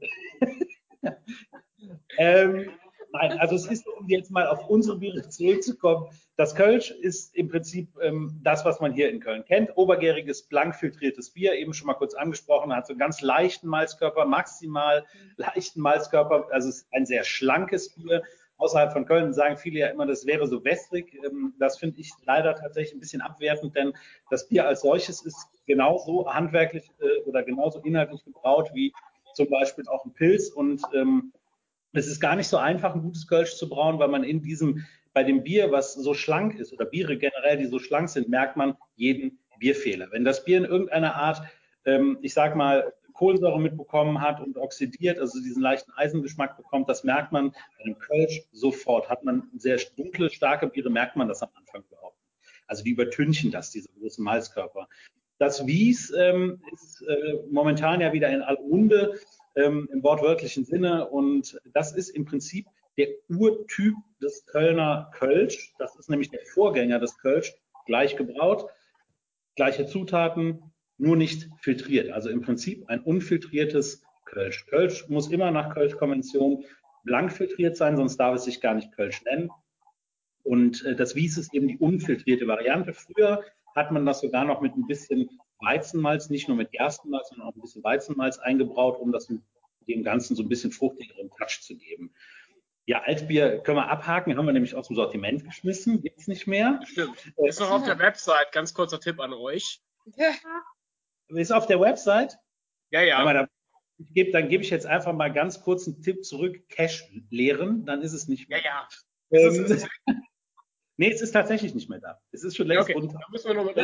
Nein, also es ist, um jetzt mal auf unsere Biere zurückzukommen, das Kölsch ist im Prinzip das, was man hier in Köln kennt. Obergäriges, blank filtriertes Bier, eben schon mal kurz angesprochen, hat so einen ganz leichten Malzkörper, maximal leichten Malzkörper. Also es ist ein sehr schlankes Bier. Außerhalb von Köln sagen viele ja immer, das wäre so wässrig. Das finde ich leider tatsächlich ein bisschen abwertend, denn das Bier als solches ist genauso handwerklich oder genauso inhaltlich gebraut wie zum Beispiel auch ein Pilz. Und es ist gar nicht so einfach, ein gutes Kölsch zu brauen, weil man bei dem Bier, was so schlank ist, oder Biere generell, die so schlank sind, merkt man jeden Bierfehler. Wenn das Bier in irgendeiner Art, ich sag mal, Kohlensäure mitbekommen hat und oxidiert, also diesen leichten Eisengeschmack bekommt, das merkt man bei einem Kölsch sofort. Hat man sehr dunkle, starke Biere, merkt man das am Anfang überhaupt nicht. Also die übertünchen das, diese großen Malzkörper. Das Wies ist momentan ja wieder in aller Munde im wortwörtlichen Sinne und das ist im Prinzip der Urtyp des Kölner Kölsch. Das ist nämlich der Vorgänger des Kölsch, gleich gebraut, gleiche Zutaten, nur nicht filtriert. Also im Prinzip ein unfiltriertes Kölsch. Kölsch muss immer nach Kölsch-Konvention blank filtriert sein, sonst darf es sich gar nicht Kölsch nennen. Und das Wies ist eben die unfiltrierte Variante. Früher hat man das sogar noch mit ein bisschen Weizenmalz, nicht nur mit Gerstenmalz, sondern auch ein bisschen Weizenmalz eingebraut, um das dem Ganzen so ein bisschen fruchtigeren Touch zu geben. Ja, Altbier können wir abhaken, haben wir nämlich aus dem Sortiment geschmissen, gibt's nicht mehr. Stimmt. Ist noch auf der Website, ganz kurzer Tipp an euch. Ja. Ist auf der Website? Ja, ja. Aber dann gebe ich jetzt einfach mal ganz kurz einen Tipp zurück, Cache leeren, dann ist es nicht mehr. Ja, ja. Nee, es ist tatsächlich nicht mehr da. Es ist schon längst runter. Da müssen wir noch,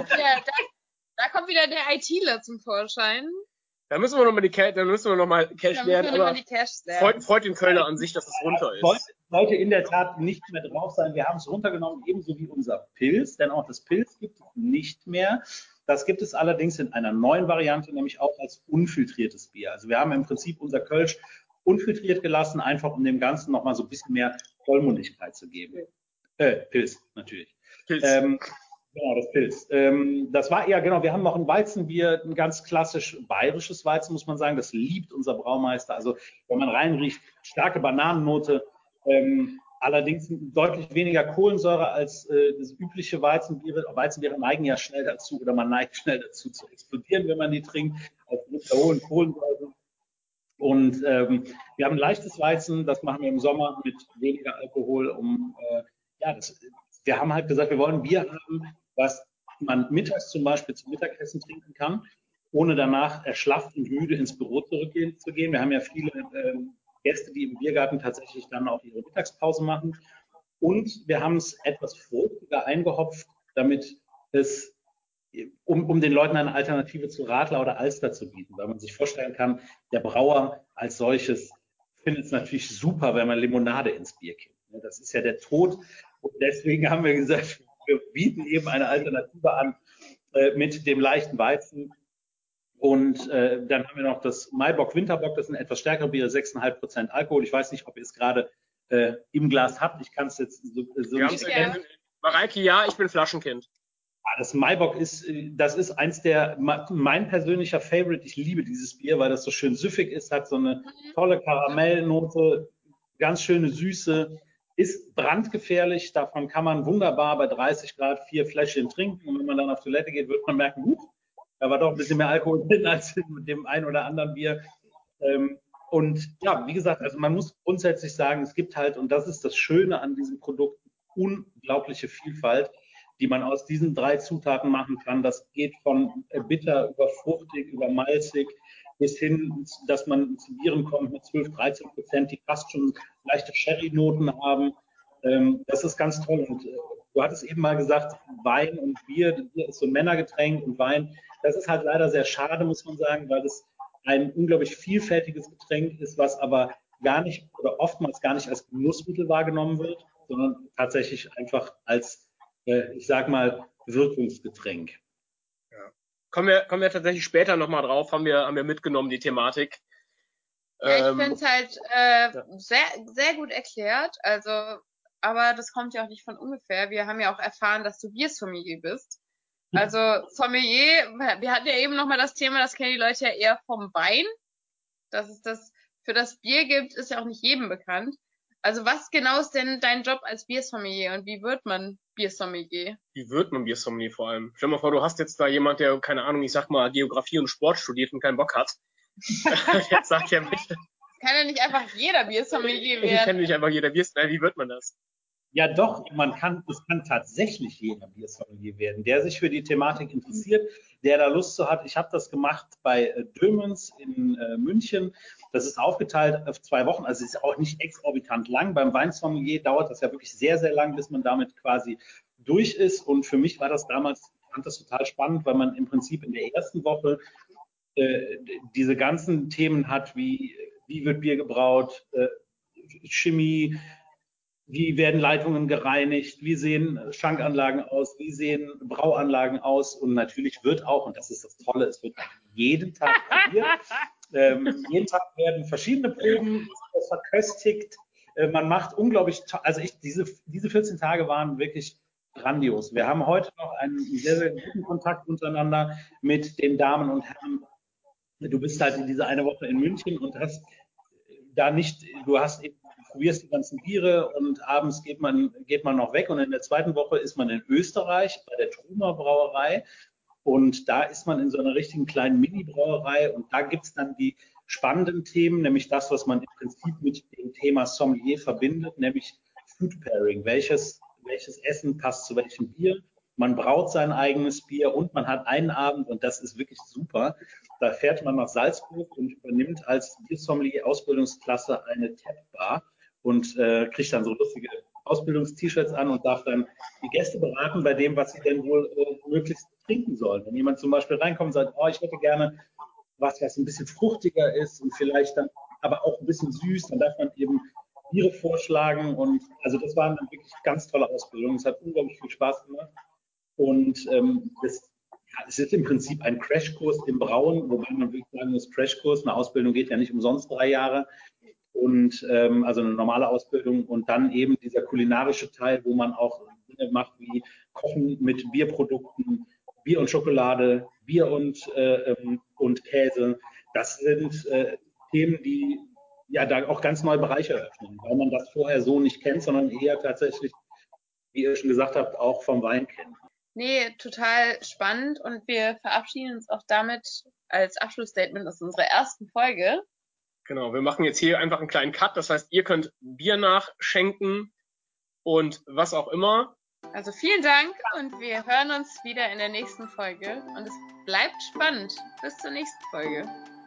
Da kommt wieder der ITler zum Vorschein. Da müssen wir nochmal Cache Da müssen wir lernen, nochmal aber die Cache lernen. freut den Kölner an sich, dass es runter ist. Sollte in der Tat nicht mehr drauf sein. Wir haben es runtergenommen, ebenso wie unser Pilz, denn auch das Pilz gibt es nicht mehr. Das gibt es allerdings in einer neuen Variante, nämlich auch als unfiltriertes Bier. Also wir haben im Prinzip unser Kölsch unfiltriert gelassen, einfach um dem Ganzen nochmal so ein bisschen mehr Vollmundigkeit zu geben. Pilz, natürlich. Pilz. Genau, das Pilz. Das war eher, genau, wir haben noch ein Weizenbier, ein ganz klassisch bayerisches Weizen, muss man sagen. Das liebt unser Braumeister. Also, wenn man reinriecht, starke Bananennote, allerdings deutlich weniger Kohlensäure als das übliche Weizenbier. Weizenbiere neigen ja schnell dazu, oder man neigt schnell dazu zu explodieren, wenn man die trinkt, aufgrund der hohen Kohlensäure. Und wir haben ein leichtes Weizen, das machen wir im Sommer mit weniger Alkohol, wir haben halt gesagt, wir wollen Bier haben, was man mittags zum Beispiel zum Mittagessen trinken kann, ohne danach erschlafft und müde ins Büro zurückzugehen. Wir haben ja viele Gäste, die im Biergarten tatsächlich dann auch ihre Mittagspause machen. Und wir haben es etwas fruchtiger eingehopft, damit es, um den Leuten eine Alternative zu Radler oder Alster zu bieten, weil man sich vorstellen kann, der Brauer als solches findet es natürlich super, wenn man Limonade ins Bier kippt. Das ist ja der Tod. Und deswegen haben wir gesagt, wir bieten eben eine Alternative an mit dem leichten Weizen. Und dann haben wir noch das Maibock Winterbock, das ist ein etwas stärkerer Bier, 6,5% Alkohol. Ich weiß nicht, ob ihr es gerade im Glas habt. Ich kann es jetzt so nicht erkennen. Mareike, ja, ich bin Flaschenkind. Das Maibock das ist mein persönlicher Favorite. Ich liebe dieses Bier, weil das so schön süffig ist, hat so eine tolle Karamellnote, ganz schöne Süße. Ist brandgefährlich, davon kann man wunderbar bei 30 Grad 4 Fläschchen trinken. Und wenn man dann auf Toilette geht, wird man merken, da war doch ein bisschen mehr Alkohol drin als mit dem einen oder anderen Bier. Und ja, wie gesagt, also man muss grundsätzlich sagen, es gibt halt, und das ist das Schöne an diesem Produkt, unglaubliche Vielfalt, die man aus diesen 3 Zutaten machen kann. Das geht von bitter über fruchtig, über malzig, bis hin, dass man zu Bieren kommt mit 12-13%, die fast schon leichte Sherry-Noten haben. Das ist ganz toll. Und du hattest eben mal gesagt, Wein und Bier ist so ein Männergetränk und Wein. Das ist halt leider sehr schade, muss man sagen, weil es ein unglaublich vielfältiges Getränk ist, was aber gar nicht oder oftmals gar nicht als Genussmittel wahrgenommen wird, sondern tatsächlich einfach als, ich sag mal, Wirkungsgetränk. Kommen wir tatsächlich später nochmal drauf, haben wir mitgenommen, die Thematik. Ja, ich finde es halt sehr, sehr gut erklärt. Also, aber das kommt ja auch nicht von ungefähr. Wir haben ja auch erfahren, dass du Biersommelier bist. Also Sommelier, wir hatten ja eben nochmal das Thema, das kennen die Leute ja eher vom Wein. Dass es das für das Bier gibt, ist ja auch nicht jedem bekannt. Also was genau ist denn dein Job als Biersommelier und wie wird man Biersommelier? Wie wird man Biersommelier vor allem? Stell dir mal vor, du hast jetzt da jemand, der, keine Ahnung, ich sag mal, Geografie und Sport studiert und keinen Bock hat. Jetzt sagt er bitte. Kann ja nicht einfach jeder Biersommelier Ich werden. kenne nicht einfach jeder Biersommelier. Wie wird man das? Ja, doch, es kann tatsächlich jeder Biersommelier werden, der sich für die Thematik interessiert, der da Lust zu hat. Ich habe das gemacht bei Dömens in München. Das ist aufgeteilt auf 2 Wochen, also es ist auch nicht exorbitant lang. Beim Weinsommelier dauert das ja wirklich sehr, sehr lang, bis man damit quasi durch ist. Und für mich war das damals, ich fand das total spannend, weil man im Prinzip in der ersten Woche diese ganzen Themen hat, wie wird Bier gebraut, Chemie, wie werden Leitungen gereinigt, wie sehen Schankanlagen aus, wie sehen Brauanlagen aus und natürlich wird auch, und das ist das Tolle, es wird jeden Tag probiert. Jeden Tag werden verschiedene Proben verköstigt. Man macht unglaublich, also diese 14 Tage waren wirklich grandios. Wir haben heute noch einen sehr, sehr guten Kontakt untereinander mit den Damen und Herren. Du bist halt in dieser eine Woche in München und hast da nicht, du probierst die ganzen Biere und abends geht man noch weg und in der zweiten Woche ist man in Österreich bei der Trumer Brauerei und da ist man in so einer richtigen kleinen Mini-Brauerei und da gibt es dann die spannenden Themen, nämlich das, was man im Prinzip mit dem Thema Sommelier verbindet, nämlich Food Pairing. Welches Essen passt zu welchem Bier? Man braut sein eigenes Bier und man hat einen Abend, und das ist wirklich super, da fährt man nach Salzburg und übernimmt als Biersommelier-Ausbildungsklasse eine Tap-Bar und kriegt dann so lustige Ausbildungst-T-Shirts an und darf dann die Gäste beraten bei dem, was sie denn wohl möglichst trinken sollen. Wenn jemand zum Beispiel reinkommt und sagt, oh, ich hätte gerne was ein bisschen fruchtiger ist und vielleicht dann aber auch ein bisschen süß, dann darf man eben Biere vorschlagen und also das war eine wirklich ganz tolle Ausbildung. Es hat unglaublich viel Spaß gemacht und es ist im Prinzip ein Crashkurs im Brauen, wobei man wirklich sagen muss, Crashkurs, eine Ausbildung geht ja nicht umsonst 3 Jahre und also eine normale Ausbildung und dann eben dieser kulinarische Teil, wo man auch Dinge macht wie Kochen mit Bierprodukten, Bier und Schokolade, Bier und Käse. Das sind Themen, die ja da auch ganz neue Bereiche eröffnen, weil man das vorher so nicht kennt, sondern eher tatsächlich, wie ihr schon gesagt habt, auch vom Wein kennt. Nee, total spannend und wir verabschieden uns auch damit als Abschlussstatement aus unserer ersten Folge. Genau, wir machen jetzt hier einfach einen kleinen Cut. Das heißt, ihr könnt Bier nachschenken und was auch immer. Also vielen Dank und wir hören uns wieder in der nächsten Folge und es bleibt spannend. Bis zur nächsten Folge.